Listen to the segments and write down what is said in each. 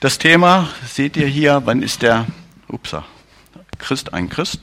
Das Thema seht ihr hier, wann ist der Christ ein Christ?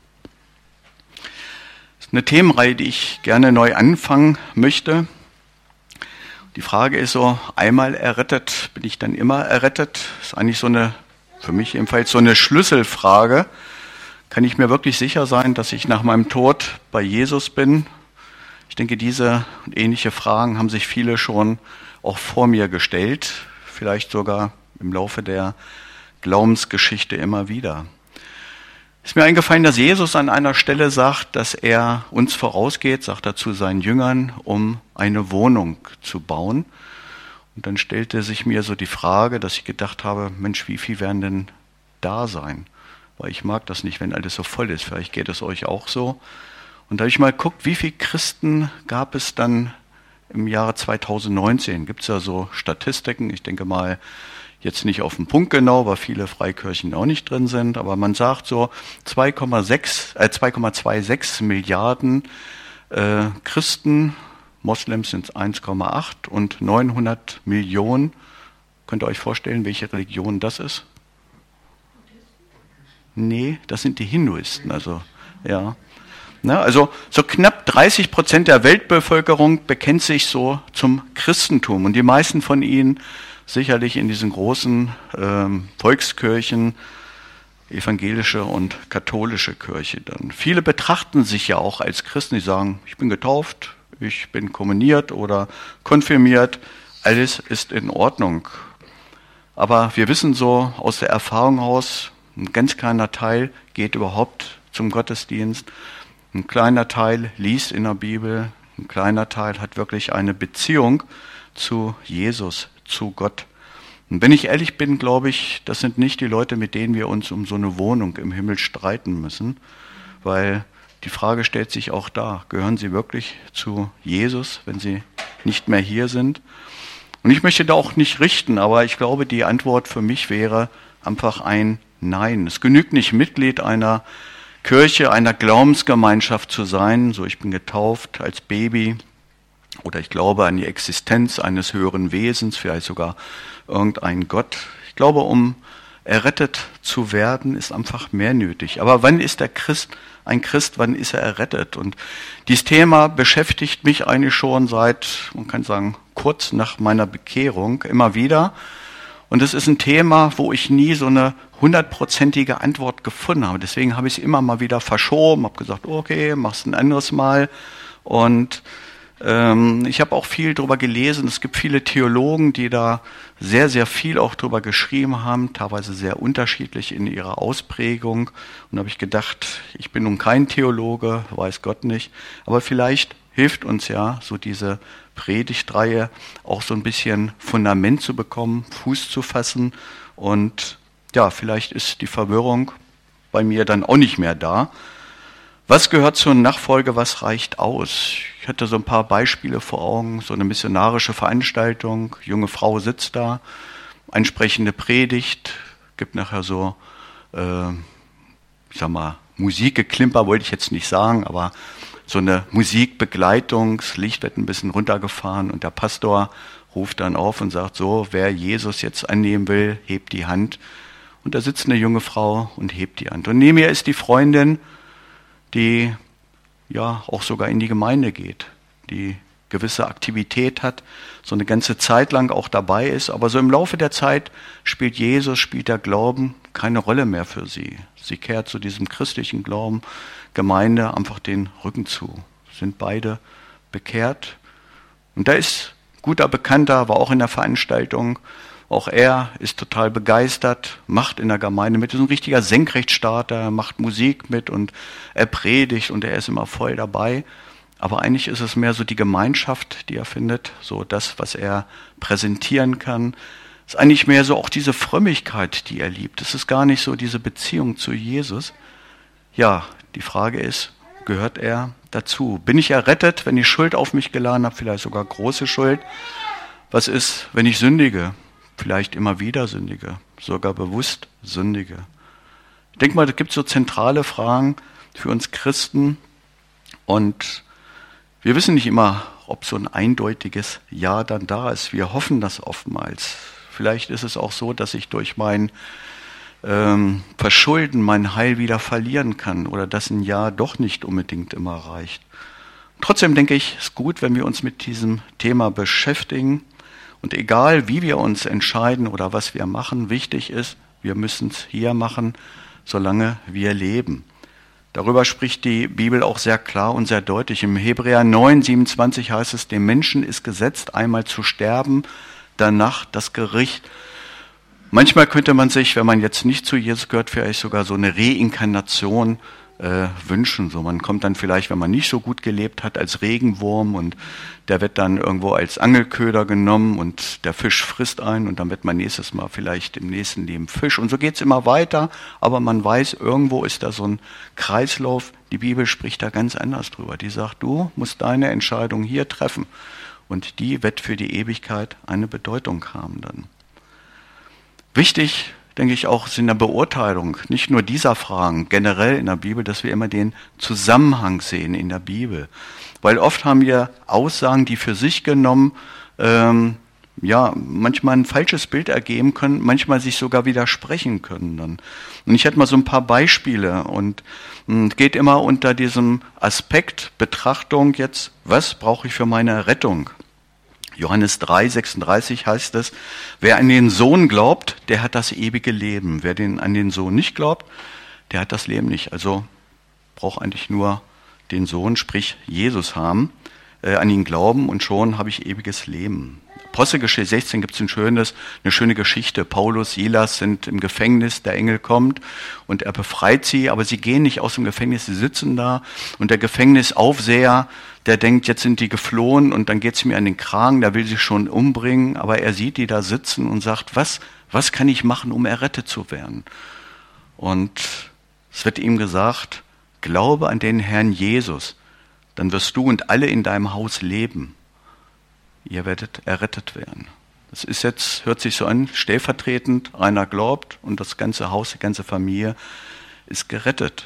Das ist eine Themenreihe, die ich gerne neu anfangen möchte. Die Frage ist so, einmal errettet, bin ich dann immer errettet? Das ist eigentlich so eine, für mich jedenfalls so eine Schlüsselfrage. Kann ich mir wirklich sicher sein, dass ich nach meinem Tod bei Jesus bin? Ich denke, diese und ähnliche Fragen haben sich viele schon auch vor mir gestellt, vielleicht sogar im Laufe der Glaubensgeschichte immer wieder. Ist mir eingefallen, dass Jesus an einer Stelle sagt, dass er uns vorausgeht, sagt er zu seinen Jüngern, um eine Wohnung zu bauen. Und dann stellte sich mir so die Frage, dass ich gedacht habe, Mensch, wie viel werden denn da sein? Weil ich mag das nicht, wenn alles so voll ist. Vielleicht geht es euch auch so. Und da habe ich mal geguckt, wie viele Christen gab es dann im Jahre 2019? Gibt es ja so Statistiken, ich denke mal, jetzt nicht auf den Punkt genau, weil viele Freikirchen auch nicht drin sind, aber man sagt so 2,26 Milliarden Christen, Moslems sind es 1,8 und 900 Millionen. Könnt ihr euch vorstellen, welche Religion das ist? Nee, das sind die Hinduisten, also ja. Na, also so knapp 30% der Weltbevölkerung bekennt sich so zum Christentum und die meisten von ihnen sicherlich in diesen großen Volkskirchen, evangelische und katholische Kirche dann. Viele betrachten sich ja auch als Christen, die sagen, ich bin getauft, ich bin kommuniert oder konfirmiert, alles ist in Ordnung. Aber wir wissen so aus der Erfahrung aus, ein ganz kleiner Teil geht überhaupt zum Gottesdienst, ein kleiner Teil liest in der Bibel, ein kleiner Teil hat wirklich eine Beziehung zu Jesus, zu Gott. Und wenn ich ehrlich bin, glaube ich, das sind nicht die Leute, mit denen wir uns um so eine Wohnung im Himmel streiten müssen, weil die Frage stellt sich auch da, gehören sie wirklich zu Jesus, wenn sie nicht mehr hier sind? Und ich möchte da auch nicht richten, aber ich glaube, die Antwort für mich wäre einfach ein Nein. Es genügt nicht, Mitglied einer Kirche, einer Glaubensgemeinschaft zu sein, so ich bin getauft als Baby, oder ich glaube an die Existenz eines höheren Wesens, vielleicht sogar irgendein Gott. Ich glaube, um errettet zu werden, ist einfach mehr nötig. Aber wann ist der Christ ein Christ, wann ist er errettet? Und dieses Thema beschäftigt mich eigentlich schon seit, man kann sagen, kurz nach meiner Bekehrung immer wieder. Und es ist ein Thema, wo ich nie so eine 100%ige Antwort gefunden habe. Deswegen habe ich es immer mal wieder verschoben, habe gesagt, okay, mach's ein anderes Mal. Und ich habe auch viel darüber gelesen. Es gibt viele Theologen, die da sehr, sehr viel auch darüber geschrieben haben, teilweise sehr unterschiedlich in ihrer Ausprägung. Und da habe ich gedacht, ich bin nun kein Theologe, weiß Gott nicht, aber vielleicht hilft uns ja so diese Predigtreihe auch so ein bisschen Fundament zu bekommen, Fuß zu fassen. Und ja, vielleicht ist die Verwirrung bei mir dann auch nicht mehr da. Was gehört zur Nachfolge, was reicht aus? Ich hatte so ein paar Beispiele vor Augen, so eine missionarische Veranstaltung, junge Frau sitzt da, ansprechende Predigt, gibt nachher so, Musikgeklimper wollte ich jetzt nicht sagen, aber so eine Musikbegleitung, das Licht wird ein bisschen runtergefahren und der Pastor ruft dann auf und sagt so, wer Jesus jetzt annehmen will, hebt die Hand. Und da sitzt eine junge Frau und hebt die Hand. Und neben ihr ist die Freundin, die ja auch sogar in die Gemeinde geht, die gewisse Aktivität hat, so eine ganze Zeit lang auch dabei ist, aber so im Laufe der Zeit spielt der Glauben keine Rolle mehr für sie. Sie kehrt zu diesem christlichen Glauben, Gemeinde einfach den Rücken zu. Sind beide bekehrt. Und da ist ein guter Bekannter, war auch in der Veranstaltung, auch er ist total begeistert, macht in der Gemeinde mit, ist ein richtiger Senkrechtstarter, macht Musik mit und er predigt und er ist immer voll dabei. Aber eigentlich ist es mehr so die Gemeinschaft, die er findet, so das, was er präsentieren kann. Es ist eigentlich mehr so auch diese Frömmigkeit, die er liebt. Es ist gar nicht so diese Beziehung zu Jesus. Ja, die Frage ist, gehört er dazu? Bin ich errettet, wenn ich Schuld auf mich geladen habe, vielleicht sogar große Schuld? Was ist, wenn ich sündige? Vielleicht immer wieder sündige, sogar bewusst sündige. Ich denke mal, es gibt so zentrale Fragen für uns Christen und wir wissen nicht immer, ob so ein eindeutiges Ja dann da ist. Wir hoffen das oftmals. Vielleicht ist es auch so, dass ich durch mein Verschulden mein Heil wieder verlieren kann oder dass ein Jahr doch nicht unbedingt immer reicht. Trotzdem denke ich, es ist gut, wenn wir uns mit diesem Thema beschäftigen. Und egal, wie wir uns entscheiden oder was wir machen, wichtig ist, wir müssen es hier machen, solange wir leben. Darüber spricht die Bibel auch sehr klar und sehr deutlich. Im Hebräer 9, 27 heißt es, dem Menschen ist gesetzt, einmal zu sterben, danach das Gericht. Manchmal könnte man sich, wenn man jetzt nicht zu Jesus gehört, vielleicht sogar so eine Reinkarnation wünschen. So, man kommt dann vielleicht, wenn man nicht so gut gelebt hat, als Regenwurm und der wird dann irgendwo als Angelköder genommen und der Fisch frisst einen und dann wird man nächstes Mal vielleicht im nächsten Leben Fisch. Und so geht's immer weiter, aber man weiß, irgendwo ist da so ein Kreislauf. Die Bibel spricht da ganz anders drüber. Die sagt, du musst deine Entscheidung hier treffen und die wird für die Ewigkeit eine Bedeutung haben dann. Wichtig, denke ich, auch ist in der Beurteilung, nicht nur dieser Fragen, generell in der Bibel, dass wir immer den Zusammenhang sehen in der Bibel. Weil oft haben wir Aussagen, die für sich genommen, manchmal ein falsches Bild ergeben können, manchmal sich sogar widersprechen können dann. Und ich hätte mal so ein paar Beispiele und geht immer unter diesem Aspekt Betrachtung jetzt, was brauche ich für meine Rettung? Johannes 3, 36 heißt es, wer an den Sohn glaubt, der hat das ewige Leben. Wer an den Sohn nicht glaubt, der hat das Leben nicht. Also braucht eigentlich nur den Sohn, sprich Jesus haben, an ihn glauben und schon habe ich ewiges Leben. Apostelgeschichte 16 gibt es eine schöne Geschichte. Paulus, Silas sind im Gefängnis, der Engel kommt und er befreit sie, aber sie gehen nicht aus dem Gefängnis, sie sitzen da und der Gefängnisaufseher, der denkt, jetzt sind die geflohen und dann geht es mir an den Kragen, der will sich schon umbringen, aber er sieht die da sitzen und sagt, was kann ich machen, um errettet zu werden? Und es wird ihm gesagt, glaube an den Herrn Jesus, dann wirst du und alle in deinem Haus leben. Ihr werdet errettet werden. Das ist jetzt, hört sich so an, stellvertretend, einer glaubt und das ganze Haus, die ganze Familie ist gerettet.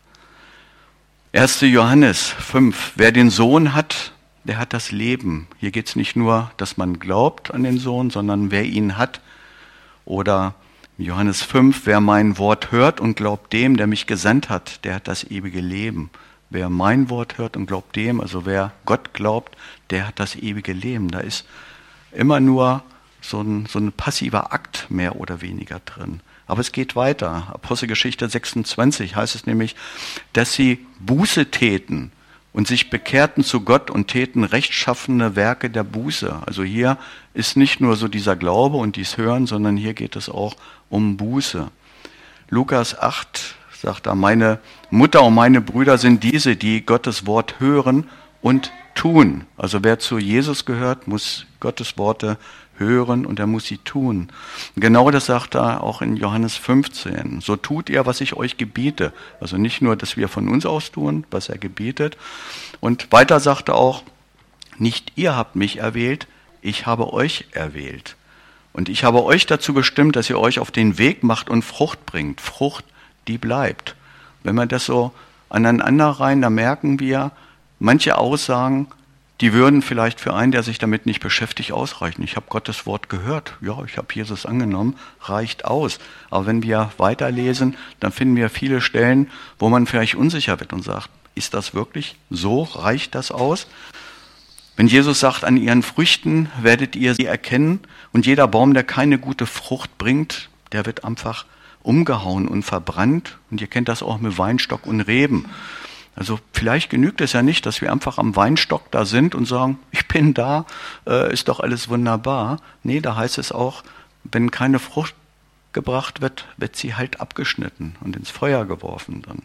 1. Johannes 5, wer den Sohn hat, der hat das Leben. Hier geht es nicht nur, dass man glaubt an den Sohn, sondern wer ihn hat. Oder Johannes 5, wer mein Wort hört und glaubt dem, der mich gesandt hat, der hat das ewige Leben. Wer mein Wort hört und glaubt dem, also wer Gott glaubt, der hat das ewige Leben. Da ist immer nur so ein passiver Akt mehr oder weniger drin. Aber es geht weiter. Apostelgeschichte 26 heißt es nämlich, dass sie Buße täten und sich bekehrten zu Gott und täten rechtschaffene Werke der Buße. Also hier ist nicht nur so dieser Glaube und dies Hören, sondern hier geht es auch um Buße. Lukas 8 sagt er, meine Mutter und meine Brüder sind diese, die Gottes Wort hören und tun. Also wer zu Jesus gehört, muss Gottes Worte hören und er muss sie tun. Genau das sagt er auch in Johannes 15. So tut ihr, was ich euch gebiete. Also nicht nur, dass wir von uns aus tun, was er gebietet. Und weiter sagt er auch, nicht ihr habt mich erwählt, ich habe euch erwählt. Und ich habe euch dazu bestimmt, dass ihr euch auf den Weg macht und Frucht bringt. Frucht, die bleibt. Wenn wir das so aneinander rein, da merken wir, manche Aussagen, die würden vielleicht für einen, der sich damit nicht beschäftigt, ausreichen. Ich habe Gottes Wort gehört, ja, ich habe Jesus angenommen, reicht aus. Aber wenn wir weiterlesen, dann finden wir viele Stellen, wo man vielleicht unsicher wird und sagt, ist das wirklich so? Reicht das aus? Wenn Jesus sagt, an ihren Früchten werdet ihr sie erkennen und jeder Baum, der keine gute Frucht bringt, der wird einfach umgehauen und verbrannt. Und ihr kennt das auch mit Weinstock und Reben. Also vielleicht genügt es ja nicht, dass wir einfach am Weinstock da sind und sagen, ich bin da, ist doch alles wunderbar. Nee, da heißt es auch, wenn keine Frucht gebracht wird, wird sie halt abgeschnitten und ins Feuer geworfen dann.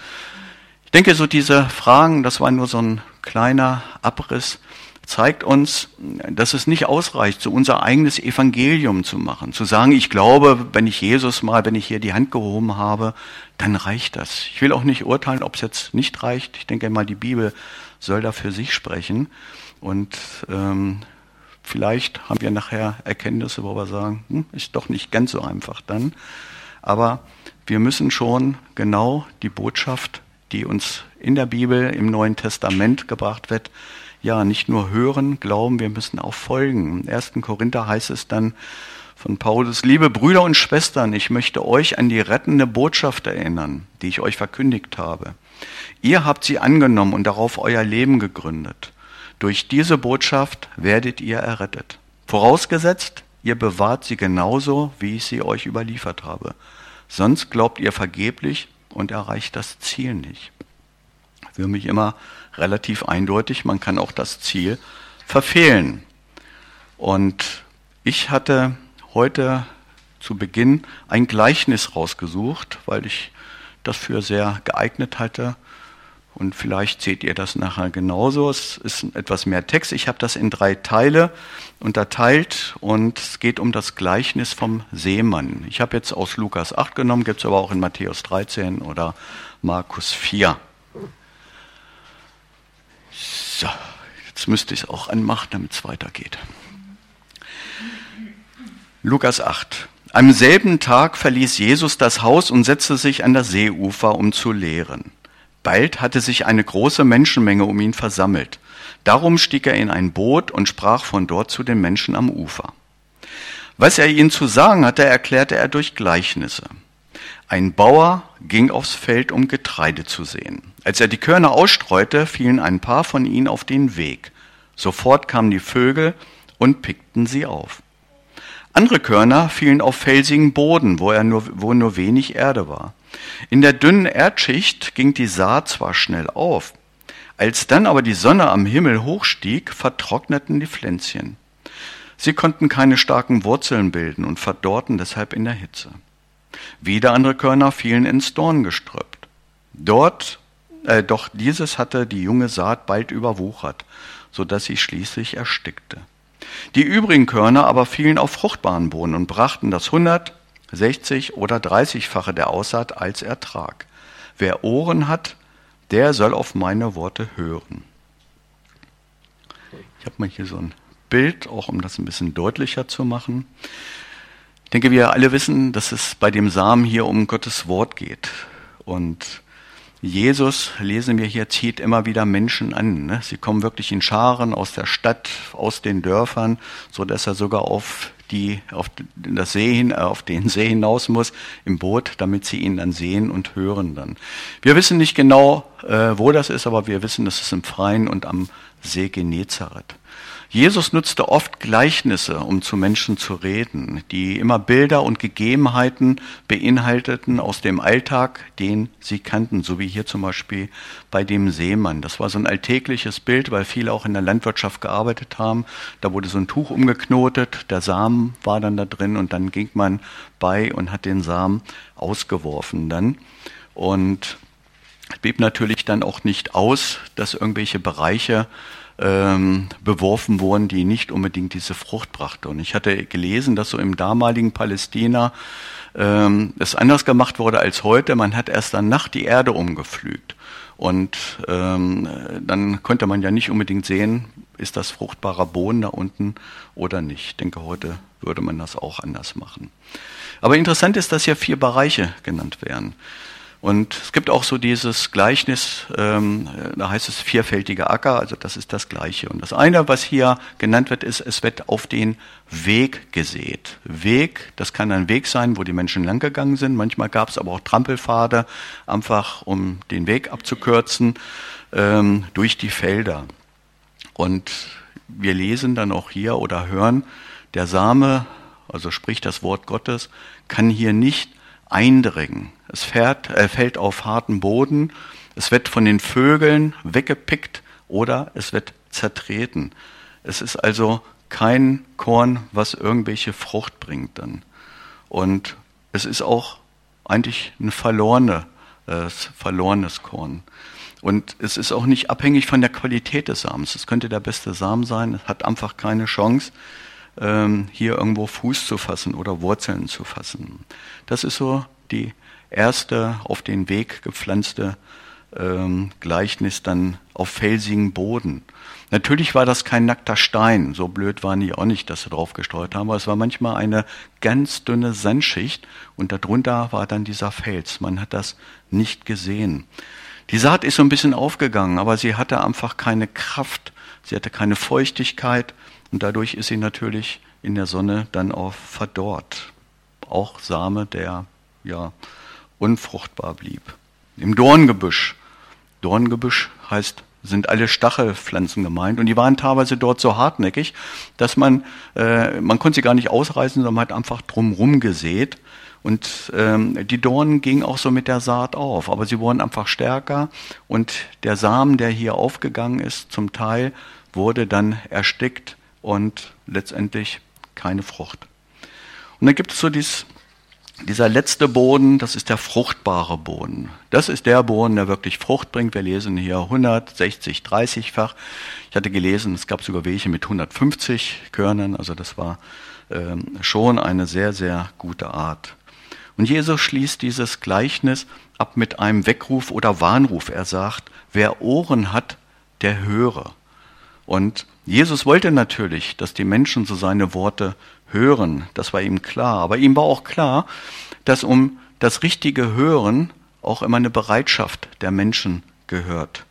Ich denke, so diese Fragen, das war nur so ein kleiner Abriss, zeigt uns, dass es nicht ausreicht, so unser eigenes Evangelium zu machen. Zu sagen, ich glaube, wenn ich hier die Hand gehoben habe, dann reicht das. Ich will auch nicht urteilen, ob es jetzt nicht reicht. Ich denke mal, die Bibel soll da für sich sprechen. Und vielleicht haben wir nachher Erkenntnisse, wo wir sagen, ist doch nicht ganz so einfach dann. Aber wir müssen schon genau die Botschaft, die uns in der Bibel im Neuen Testament gebracht wird, ja, nicht nur hören, glauben, wir müssen auch folgen. Im 1. Korinther heißt es dann, von Paulus: Liebe Brüder und Schwestern, ich möchte euch an die rettende Botschaft erinnern, die ich euch verkündigt habe. Ihr habt sie angenommen und darauf euer Leben gegründet. Durch diese Botschaft werdet ihr errettet. Vorausgesetzt, ihr bewahrt sie genauso, wie ich sie euch überliefert habe. Sonst glaubt ihr vergeblich und erreicht das Ziel nicht. Für mich immer relativ eindeutig, man kann auch das Ziel verfehlen. Und ich hatte heute zu Beginn ein Gleichnis rausgesucht, weil ich das für sehr geeignet halte. Und vielleicht seht ihr das nachher genauso. Es ist etwas mehr Text. Ich habe das in 3 Teile unterteilt und es geht um das Gleichnis vom Seemann. Ich habe jetzt aus Lukas 8 genommen, gibt es aber auch in Matthäus 13 oder Markus 4. So, jetzt müsste ich es auch anmachen, damit es weitergeht. Lukas 8. Am selben Tag verließ Jesus das Haus und setzte sich an das Seeufer, um zu lehren. Bald hatte sich eine große Menschenmenge um ihn versammelt. Darum stieg er in ein Boot und sprach von dort zu den Menschen am Ufer. Was er ihnen zu sagen hatte, erklärte er durch Gleichnisse. Ein Bauer ging aufs Feld, um Getreide zu säen. Als er die Körner ausstreute, fielen ein paar von ihnen auf den Weg. Sofort kamen die Vögel und pickten sie auf. Andere Körner fielen auf felsigen Boden, wo nur wenig Erde war. In der dünnen Erdschicht ging die Saat zwar schnell auf, als dann aber die Sonne am Himmel hochstieg, vertrockneten die Pflänzchen. Sie konnten keine starken Wurzeln bilden und verdorrten deshalb in der Hitze. Wieder andere Körner fielen ins Dorngestrüpp. Doch dieses hatte die junge Saat bald überwuchert, sodass sie schließlich erstickte. Die übrigen Körner aber fielen auf fruchtbaren Boden und brachten das 100, 60 oder 30-fache der Aussaat als Ertrag. Wer Ohren hat, der soll auf meine Worte hören. Ich habe mal hier so ein Bild, auch um das ein bisschen deutlicher zu machen. Ich denke, wir alle wissen, dass es bei dem Samen hier um Gottes Wort geht. Und Jesus, lesen wir hier, zieht immer wieder Menschen an. Ne? Sie kommen wirklich in Scharen aus der Stadt, aus den Dörfern, so dass er sogar auf den See hinaus muss im Boot, damit sie ihn dann sehen und hören dann. Wir wissen nicht genau, wo das ist, aber wir wissen, das ist im Freien und am See Genezareth. Jesus nutzte oft Gleichnisse, um zu Menschen zu reden, die immer Bilder und Gegebenheiten beinhalteten aus dem Alltag, den sie kannten, so wie hier zum Beispiel bei dem Seemann. Das war so ein alltägliches Bild, weil viele auch in der Landwirtschaft gearbeitet haben. Da wurde so ein Tuch umgeknotet, der Samen war dann da drin und dann ging man bei und hat den Samen ausgeworfen dann. Und es blieb natürlich dann auch nicht aus, dass irgendwelche Bereiche beworfen wurden, die nicht unbedingt diese Frucht brachte. Und ich hatte gelesen, dass so im damaligen Palästina es anders gemacht wurde als heute. Man hat erst dann nach die Erde umgepflügt. Und dann konnte man ja nicht unbedingt sehen, ist das fruchtbarer Boden da unten oder nicht. Ich denke, heute würde man das auch anders machen. Aber interessant ist, dass hier 4 Bereiche genannt werden. Und es gibt auch so dieses Gleichnis, da heißt es vierfältiger Acker, also das ist das Gleiche. Und das eine, was hier genannt wird, ist, es wird auf den Weg gesät. Weg, das kann ein Weg sein, wo die Menschen langgegangen sind. Manchmal gab es aber auch Trampelpfade, einfach um den Weg abzukürzen, durch die Felder. Und wir lesen dann auch hier oder hören, der Same, also sprich das Wort Gottes, kann hier nicht eindringen. Es fällt auf harten Boden, es wird von den Vögeln weggepickt oder es wird zertreten. Es ist also kein Korn, was irgendwelche Frucht bringt dann. Und es ist auch eigentlich ein verlorenes Korn. Und es ist auch nicht abhängig von der Qualität des Samens. Es könnte der beste Samen sein, es hat einfach keine Chance, hier irgendwo Fuß zu fassen oder Wurzeln zu fassen. Das ist so die erste auf den Weg gepflanzte Gleichnis dann auf felsigen Boden. Natürlich war das kein nackter Stein, so blöd waren die auch nicht, dass sie drauf gestreut haben, aber es war manchmal eine ganz dünne Sandschicht und darunter war dann dieser Fels. Man hat das nicht gesehen. Die Saat ist so ein bisschen aufgegangen, aber sie hatte einfach keine Kraft, sie hatte keine Feuchtigkeit und dadurch ist sie natürlich in der Sonne dann auch verdorrt. Auch Same, der ja unfruchtbar blieb. Im Dorngebüsch. Dorngebüsch heißt, sind alle Stachelpflanzen gemeint. Und die waren teilweise dort so hartnäckig, dass man konnte sie gar nicht ausreißen, sondern man hat einfach drumherum gesät. Und die Dornen gingen auch so mit der Saat auf. Aber sie wurden einfach stärker. Und der Samen, der hier aufgegangen ist, zum Teil wurde dann erstickt und letztendlich keine Frucht. Und dann gibt es so dieser letzte Boden, das ist der fruchtbare Boden. Das ist der Boden, der wirklich Frucht bringt. Wir lesen hier 160, 30-fach. Ich hatte gelesen, es gab sogar welche mit 150 Körnern. Also das war schon eine sehr, sehr gute Art. Und Jesus schließt dieses Gleichnis ab mit einem Weckruf oder Warnruf. Er sagt, wer Ohren hat, der höre. Und Jesus wollte natürlich, dass die Menschen so seine Worte hören. Das war ihm klar. Aber ihm war auch klar, dass um das richtige Hören auch immer eine Bereitschaft der Menschen gehört.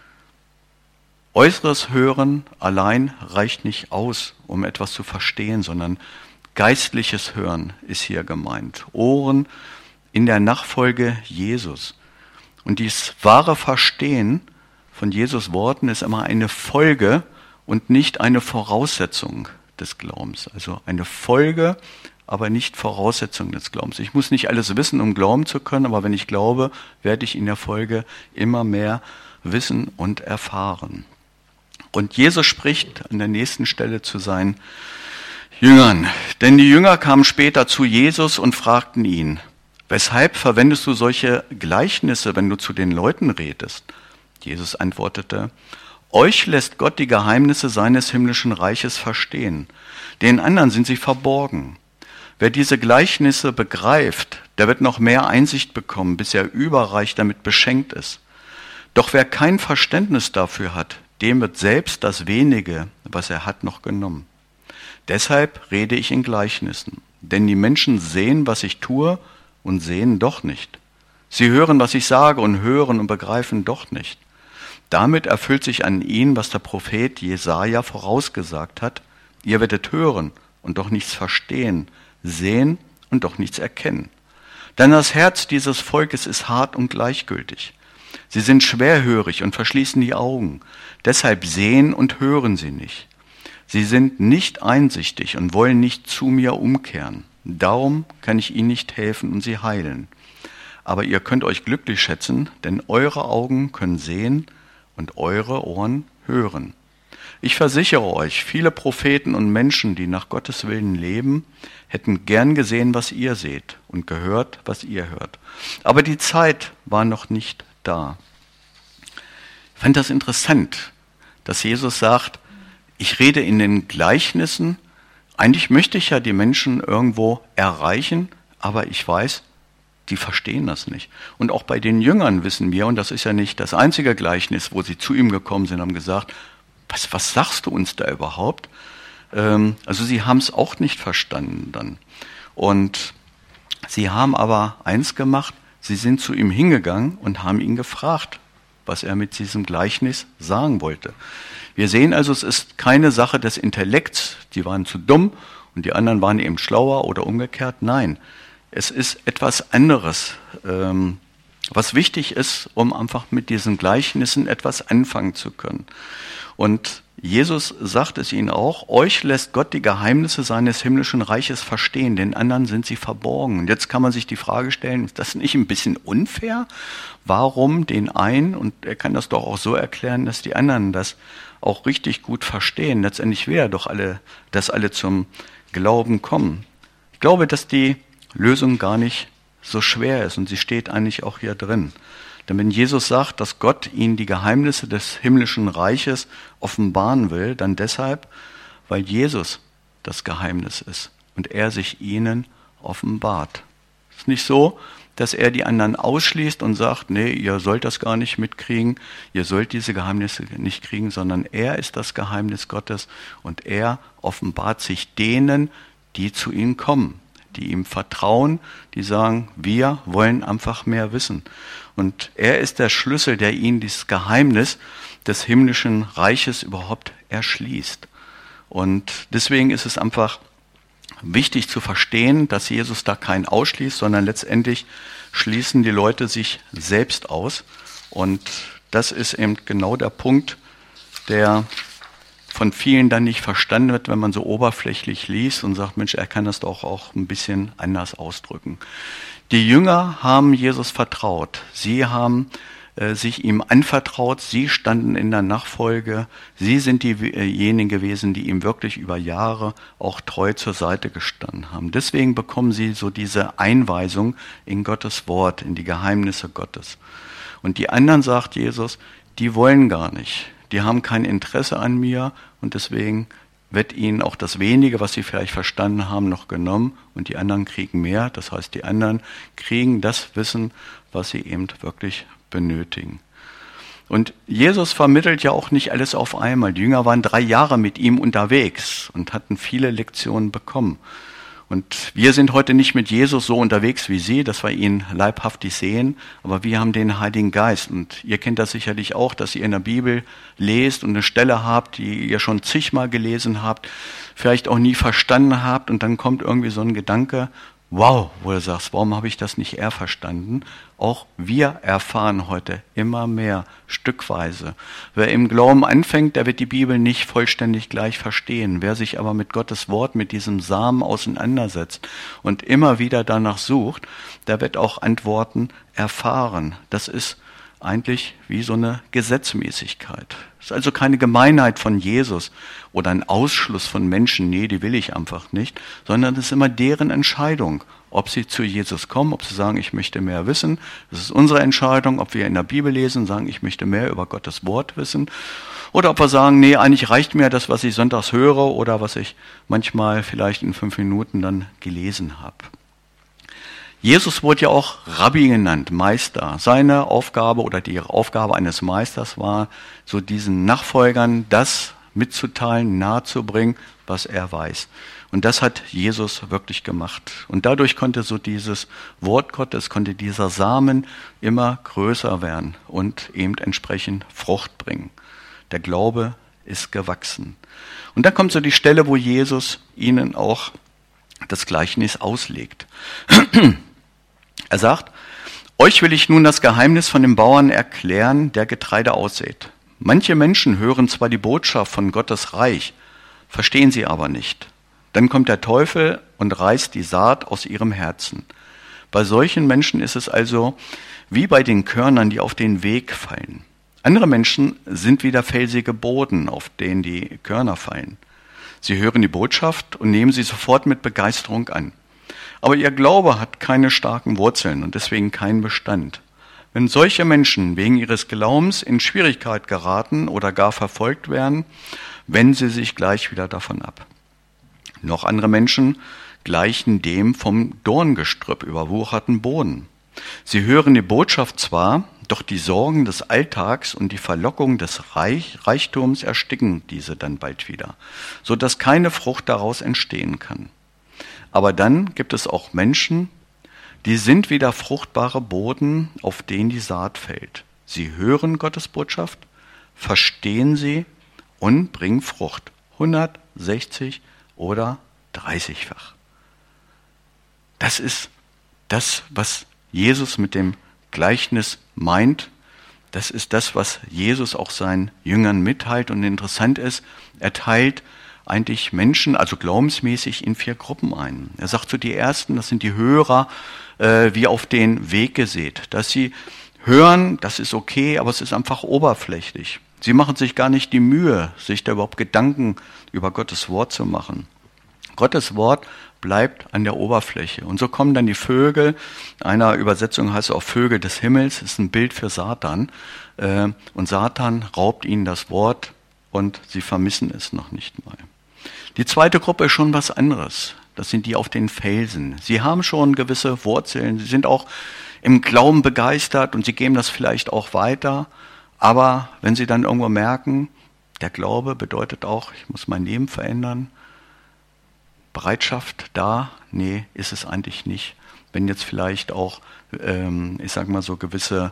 Äußeres Hören allein reicht nicht aus, um etwas zu verstehen, sondern geistliches Hören ist hier gemeint. Ohren in der Nachfolge Jesus. Und dieses wahre Verstehen von Jesus Worten ist immer eine Folge und nicht eine Voraussetzung des Glaubens. Also eine Folge, aber nicht Voraussetzung des Glaubens. Ich muss nicht alles wissen, um glauben zu können, aber wenn ich glaube, werde ich in der Folge immer mehr wissen und erfahren. Und Jesus spricht an der nächsten Stelle zu seinen Jüngern. Denn die Jünger kamen später zu Jesus und fragten ihn, weshalb verwendest du solche Gleichnisse, wenn du zu den Leuten redest? Jesus antwortete, euch lässt Gott die Geheimnisse seines himmlischen Reiches verstehen. Den anderen sind sie verborgen. Wer diese Gleichnisse begreift, der wird noch mehr Einsicht bekommen, bis er überreich damit beschenkt ist. Doch wer kein Verständnis dafür hat, dem wird selbst das wenige, was er hat, noch genommen. Deshalb rede ich in Gleichnissen, denn die Menschen sehen, was ich tue, und sehen doch nicht. Sie hören, was ich sage, und hören und begreifen doch nicht. Damit erfüllt sich an ihnen, was der Prophet Jesaja vorausgesagt hat. Ihr werdet hören und doch nichts verstehen, sehen und doch nichts erkennen. Denn das Herz dieses Volkes ist hart und gleichgültig. Sie sind schwerhörig und verschließen die Augen. Deshalb sehen und hören sie nicht. Sie sind nicht einsichtig und wollen nicht zu mir umkehren. Darum kann ich ihnen nicht helfen und sie heilen. Aber ihr könnt euch glücklich schätzen, denn eure Augen können sehen und eure Ohren hören. Ich versichere euch, viele Propheten und Menschen, die nach Gottes Willen leben, hätten gern gesehen, was ihr seht und gehört, was ihr hört. Aber die Zeit war noch nicht da. Ich fand das interessant, dass Jesus sagt, ich rede in den Gleichnissen. Eigentlich möchte ich ja die Menschen irgendwo erreichen, aber ich weiß, die verstehen das nicht. Und auch bei den Jüngern wissen wir, und das ist ja nicht das einzige Gleichnis, wo sie zu ihm gekommen sind und haben gesagt, was sagst du uns da überhaupt? Also sie haben es auch nicht verstanden dann. Und sie haben aber eins gemacht, sie sind zu ihm hingegangen und haben ihn gefragt, was er mit diesem Gleichnis sagen wollte. Wir sehen also, es ist keine Sache des Intellekts, die waren zu dumm und die anderen waren eben schlauer oder umgekehrt. Nein, es ist etwas anderes, was wichtig ist, um einfach mit diesen Gleichnissen etwas anfangen zu können. Und Jesus sagt es ihnen auch, euch lässt Gott die Geheimnisse seines himmlischen Reiches verstehen, den anderen sind sie verborgen. Und jetzt kann man sich die Frage stellen, ist das nicht ein bisschen unfair? Warum den einen, und er kann das doch auch so erklären, dass die anderen das auch richtig gut verstehen. Letztendlich wäre doch dass alle zum Glauben kommen. Ich glaube, dass die Lösung gar nicht so schwer ist und sie steht eigentlich auch hier drin. Denn wenn Jesus sagt, dass Gott ihnen die Geheimnisse des himmlischen Reiches offenbaren will, dann deshalb, weil Jesus das Geheimnis ist und er sich ihnen offenbart. Es ist nicht so, dass er die anderen ausschließt und sagt, nee, ihr sollt das gar nicht mitkriegen, ihr sollt diese Geheimnisse nicht kriegen, sondern er ist das Geheimnis Gottes und er offenbart sich denen, die zu ihm kommen, die ihm vertrauen, die sagen, wir wollen einfach mehr wissen. Und er ist der Schlüssel, der ihnen dieses Geheimnis des himmlischen Reiches überhaupt erschließt. Und deswegen ist es einfach wichtig zu verstehen, dass Jesus da keinen ausschließt, sondern letztendlich schließen die Leute sich selbst aus. Und das ist eben genau der Punkt, der von vielen dann nicht verstanden wird, wenn man so oberflächlich liest und sagt, Mensch, er kann das doch auch ein bisschen anders ausdrücken. Die Jünger haben Jesus vertraut. Sie haben sich ihm anvertraut. Sie standen in der Nachfolge. Sie sind diejenigen gewesen, die ihm wirklich über Jahre auch treu zur Seite gestanden haben. Deswegen bekommen sie so diese Einweisung in Gottes Wort, in die Geheimnisse Gottes. Und die anderen, sagt Jesus, die wollen gar nicht. Die haben kein Interesse an mir und deswegen wird ihnen auch das wenige, was sie vielleicht verstanden haben, noch genommen und die anderen kriegen mehr. Das heißt, die anderen kriegen das Wissen, was sie eben wirklich benötigen. Und Jesus vermittelt ja auch nicht alles auf einmal. Die Jünger waren 3 Jahre mit ihm unterwegs und hatten viele Lektionen bekommen. Und wir sind heute nicht mit Jesus so unterwegs wie Sie, dass wir ihn leibhaftig sehen, aber wir haben den Heiligen Geist. Und ihr kennt das sicherlich auch, dass ihr in der Bibel lest und eine Stelle habt, die ihr schon zigmal gelesen habt, vielleicht auch nie verstanden habt und dann kommt irgendwie so ein Gedanke, wow, wo du sagst, warum habe ich das nicht eher verstanden? Auch wir erfahren heute immer mehr, stückweise. Wer im Glauben anfängt, der wird die Bibel nicht vollständig gleich verstehen. Wer sich aber mit Gottes Wort, mit diesem Samen auseinandersetzt und immer wieder danach sucht, der wird auch Antworten erfahren. Das ist eigentlich wie so eine Gesetzmäßigkeit. Es ist also keine Gemeinheit von Jesus oder ein Ausschluss von Menschen, nee, die will ich einfach nicht, sondern es ist immer deren Entscheidung, ob sie zu Jesus kommen, ob sie sagen, ich möchte mehr wissen. Das ist unsere Entscheidung, ob wir in der Bibel lesen und sagen, ich möchte mehr über Gottes Wort wissen. Oder ob wir sagen, nee, eigentlich reicht mir das, was ich sonntags höre oder was ich manchmal vielleicht in 5 Minuten dann gelesen habe. Jesus wurde ja auch Rabbi genannt, Meister. Seine Aufgabe oder die Aufgabe eines Meisters war, so diesen Nachfolgern das mitzuteilen, nahezubringen, was er weiß. Und das hat Jesus wirklich gemacht. Und dadurch konnte so dieses Wort Gottes, konnte dieser Samen immer größer werden und eben entsprechend Frucht bringen. Der Glaube ist gewachsen. Und dann kommt so die Stelle, wo Jesus ihnen auch das Gleichnis auslegt. Er sagt, euch will ich nun das Geheimnis von dem Bauern erklären, der Getreide aussät. Manche Menschen hören zwar die Botschaft von Gottes Reich, verstehen sie aber nicht. Dann kommt der Teufel und reißt die Saat aus ihrem Herzen. Bei solchen Menschen ist es also wie bei den Körnern, die auf den Weg fallen. Andere Menschen sind wie der felsige Boden, auf den die Körner fallen. Sie hören die Botschaft und nehmen sie sofort mit Begeisterung an. Aber ihr Glaube hat keine starken Wurzeln und deswegen keinen Bestand. Wenn solche Menschen wegen ihres Glaubens in Schwierigkeit geraten oder gar verfolgt werden, wenden sie sich gleich wieder davon ab. Noch andere Menschen gleichen dem vom Dorngestrüpp überwucherten Boden. Sie hören die Botschaft zwar, doch die Sorgen des Alltags und die Verlockung des Reichtums ersticken diese dann bald wieder, sodass keine Frucht daraus entstehen kann. Aber dann gibt es auch Menschen, die sind wie der fruchtbare Boden, auf den die Saat fällt. Sie hören Gottes Botschaft, verstehen sie und bringen Frucht. 160 oder 30-fach. Das ist das, was Jesus mit dem Gleichnis meint. Das ist das, was Jesus auch seinen Jüngern mitteilt. Und interessant ist, er teilt eigentlich Menschen, also glaubensmäßig, in 4 Gruppen ein. Er sagt so, die ersten, das sind die Hörer, wie auf den Weg gesät. Dass sie hören, das ist okay, aber es ist einfach oberflächlich. Sie machen sich gar nicht die Mühe, sich da überhaupt Gedanken über Gottes Wort zu machen. Gottes Wort bleibt an der Oberfläche. Und so kommen dann die Vögel, einer Übersetzung heißt es auch Vögel des Himmels, ist ein Bild für Satan. Und Satan raubt ihnen das Wort und sie vermissen es noch nicht mal. Die zweite Gruppe ist schon was anderes. Das sind die auf den Felsen. Sie haben schon gewisse Wurzeln, sie sind auch im Glauben begeistert und sie geben das vielleicht auch weiter. Aber wenn sie dann irgendwo merken, der Glaube bedeutet auch, ich muss mein Leben verändern, Bereitschaft da? Nee, ist es eigentlich nicht. Wenn jetzt vielleicht auch, ich sag mal so gewisse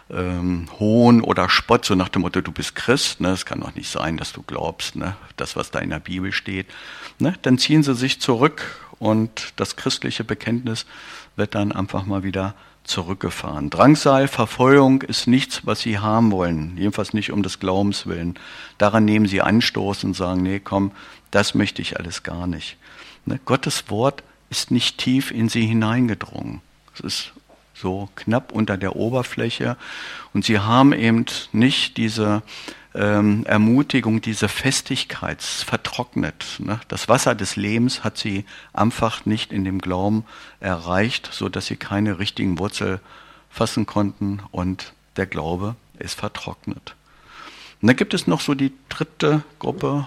Hohn oder Spott, so nach dem Motto, du bist Christ, ne, es kann doch nicht sein, dass du glaubst, ne, das, was da in der Bibel steht, ne, dann ziehen sie sich zurück und das christliche Bekenntnis wird dann einfach mal wieder zurückgefahren. Drangsal, Verfolgung ist nichts, was sie haben wollen, jedenfalls nicht um des Glaubens willen. Daran nehmen sie Anstoß und sagen, nee, komm, das möchte ich alles gar nicht. Ne? Gottes Wort ist nicht tief in sie hineingedrungen. Es ist so knapp unter der Oberfläche und sie haben eben nicht diese Ermutigung, diese Festigkeit vertrocknet. Ne? Das Wasser des Lebens hat sie einfach nicht in dem Glauben erreicht, so dass sie keine richtigen Wurzel fassen konnten und der Glaube ist vertrocknet. Und dann gibt es noch so die dritte Gruppe,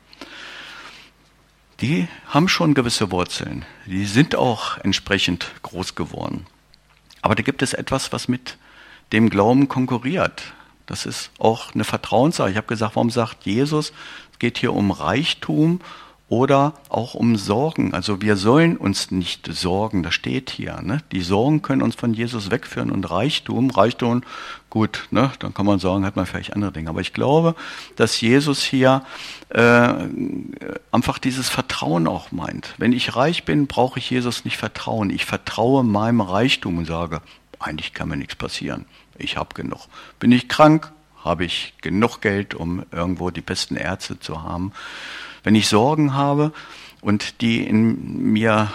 die haben schon gewisse Wurzeln. Die sind auch entsprechend groß geworden. Aber da gibt es etwas, was mit dem Glauben konkurriert. Das ist auch eine Vertrauenssache. Ich habe gesagt, warum sagt Jesus, es geht hier um Reichtum oder auch um Sorgen. Also wir sollen uns nicht sorgen, das steht hier. Ne? Die Sorgen können uns von Jesus wegführen und Reichtum, gut, ne? Dann kann man sagen, hat man vielleicht andere Dinge. Aber ich glaube, dass Jesus hier einfach dieses Vertrauen auch meint. Wenn ich reich bin, brauche ich Jesus nicht vertrauen. Ich vertraue meinem Reichtum und sage, eigentlich kann mir nichts passieren. Ich habe genug. Bin ich krank, habe ich genug Geld, um irgendwo die besten Ärzte zu haben. Wenn ich Sorgen habe und die in mir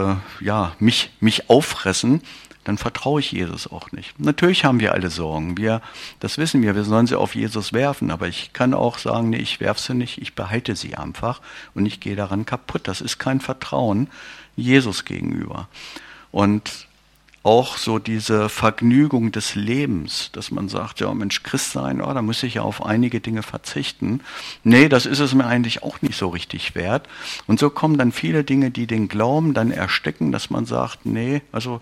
mich auffressen, dann vertraue ich Jesus auch nicht. Natürlich haben wir alle Sorgen. Das wissen wir sollen sie auf Jesus werfen. Aber ich kann auch sagen, nee, ich werfe sie nicht, ich behalte sie einfach und ich gehe daran kaputt. Das ist kein Vertrauen Jesus gegenüber. Und auch so diese Vergnügung des Lebens, dass man sagt, ja Mensch, Christ sein, da muss ich ja auf einige Dinge verzichten. Nee, das ist es mir eigentlich auch nicht so richtig wert. Und so kommen dann viele Dinge, die den Glauben dann ersticken, dass man sagt, nee, also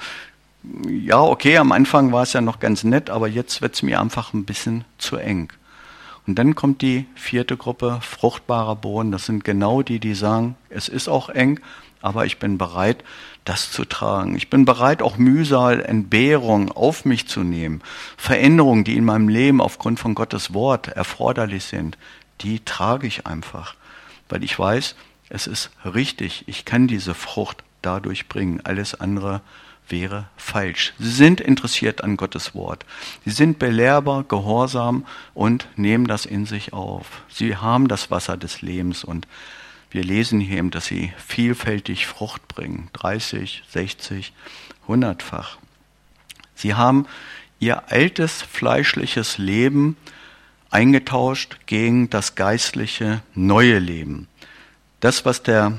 ja, okay, am Anfang war es ja noch ganz nett, aber jetzt wird es mir einfach ein bisschen zu eng. Und dann kommt die vierte Gruppe, fruchtbarer Boden. Das sind genau die sagen, es ist auch eng, aber ich bin bereit, das zu tragen. Ich bin bereit, auch Mühsal, Entbehrung auf mich zu nehmen. Veränderungen, die in meinem Leben aufgrund von Gottes Wort erforderlich sind, die trage ich einfach. Weil ich weiß, es ist richtig. Ich kann diese Frucht dadurch bringen. Alles andere wäre falsch. Sie sind interessiert an Gottes Wort. Sie sind belehrbar, gehorsam und nehmen das in sich auf. Sie haben das Wasser des Lebens und wir lesen hier eben, dass sie vielfältig Frucht bringen. 30, 60, 100-fach. Sie haben ihr altes fleischliches Leben eingetauscht gegen das geistliche neue Leben. Das, was der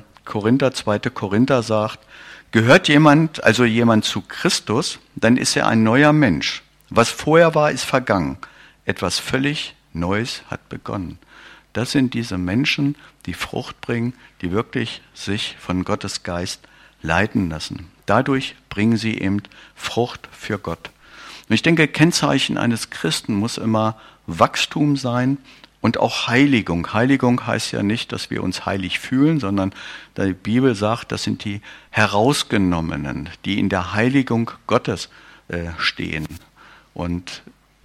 2. Korinther sagt, gehört jemand zu Christus, dann ist er ein neuer Mensch. Was vorher war, ist vergangen. Etwas völlig Neues hat begonnen. Das sind diese Menschen, die Frucht bringen, die wirklich sich von Gottes Geist leiten lassen. Dadurch bringen sie eben Frucht für Gott. Und ich denke, Kennzeichen eines Christen muss immer Wachstum sein und auch Heiligung. Heiligung heißt ja nicht, dass wir uns heilig fühlen, sondern die Bibel sagt, das sind die Herausgenommenen, die in der Heiligung Gottes stehen. Und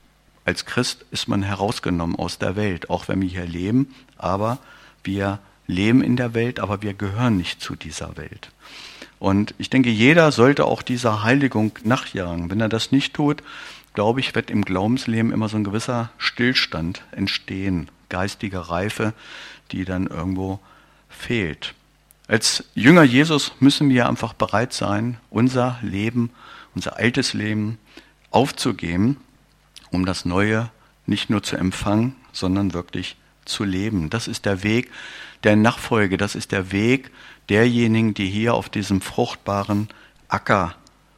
als Christ ist man herausgenommen aus der Welt, auch wenn wir hier leben, aber wir leben in der Welt, aber wir gehören nicht zu dieser Welt. Und ich denke, jeder sollte auch dieser Heiligung nachjagen. Wenn er das nicht tut, glaube ich, wird im Glaubensleben immer so ein gewisser Stillstand entstehen, geistige Reife, die dann irgendwo fehlt. Als Jünger Jesus müssen wir einfach bereit sein, unser Leben, unser altes Leben aufzugeben, um das Neue nicht nur zu empfangen, sondern wirklich zu leben. Das ist der Weg der Nachfolge, das ist der Weg derjenigen, die hier auf diesem fruchtbaren Acker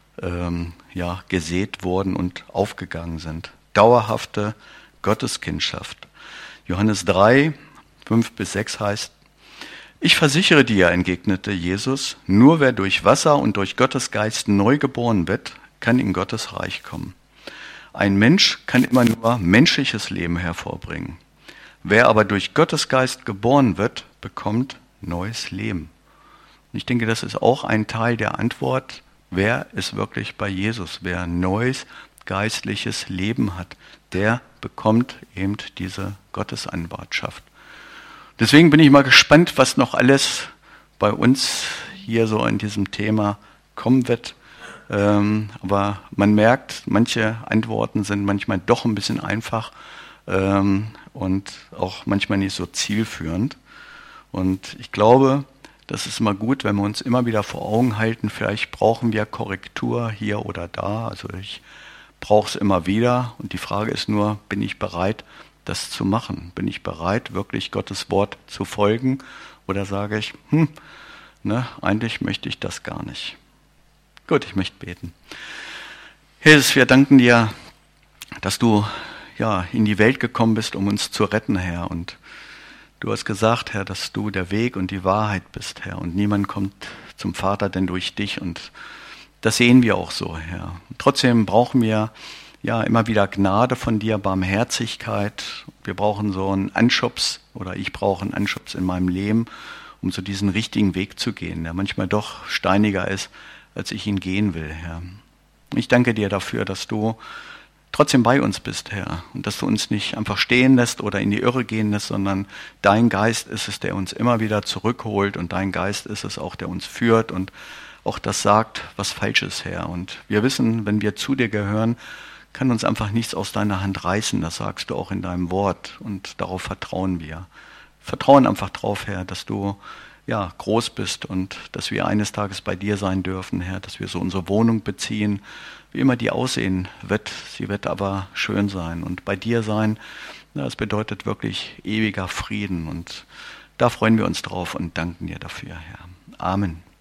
gesät wurden und aufgegangen sind. Dauerhafte Gotteskindschaft. Johannes 3, 5-6 heißt, ich versichere dir, entgegnete Jesus, nur wer durch Wasser und durch Gottes Geist neu geboren wird, kann in Gottes Reich kommen. Ein Mensch kann immer nur menschliches Leben hervorbringen. Wer aber durch Gottes Geist geboren wird, bekommt neues Leben. Und ich denke, das ist auch ein Teil der Antwort, wer ist wirklich bei Jesus, wer neues geistliches Leben hat, der bekommt eben diese Gottesanwartschaft. Deswegen bin ich mal gespannt, was noch alles bei uns hier so in diesem Thema kommen wird. Aber man merkt, manche Antworten sind manchmal doch ein bisschen einfach und auch manchmal nicht so zielführend. Und ich glaube, das ist immer gut, wenn wir uns immer wieder vor Augen halten, vielleicht brauchen wir Korrektur hier oder da. Also ich brauche es immer wieder. Und die Frage ist nur, bin ich bereit, das zu machen? Bin ich bereit, wirklich Gottes Wort zu folgen? Oder sage ich, eigentlich möchte ich das gar nicht. Gut, ich möchte beten. Jesus, wir danken dir, dass du in die Welt gekommen bist, um uns zu retten, Herr. Und du hast gesagt, Herr, dass du der Weg und die Wahrheit bist, Herr. Und niemand kommt zum Vater denn durch dich. Und das sehen wir auch so, Herr. Trotzdem brauchen wir immer wieder Gnade von dir, Barmherzigkeit. Wir brauchen so einen Anschubs oder ich brauche einen Anschubs in meinem Leben, um so diesen richtigen Weg zu gehen, der manchmal doch steiniger ist, als ich ihn gehen will, Herr. Ich danke dir dafür, dass du trotzdem bei uns bist, Herr, und dass du uns nicht einfach stehen lässt oder in die Irre gehen lässt, sondern dein Geist ist es, der uns immer wieder zurückholt und dein Geist ist es auch, der uns führt und auch das sagt, was falsch ist, Herr. Und wir wissen, wenn wir zu dir gehören, kann uns einfach nichts aus deiner Hand reißen, das sagst du auch in deinem Wort und darauf vertrauen wir. Vertrauen einfach drauf, Herr, dass du groß bist und dass wir eines Tages bei dir sein dürfen, Herr, dass wir so unsere Wohnung beziehen, wie immer die aussehen wird, sie wird aber schön sein. Und bei dir sein, das bedeutet wirklich ewiger Frieden. Und da freuen wir uns drauf und danken dir dafür, Herr. Amen.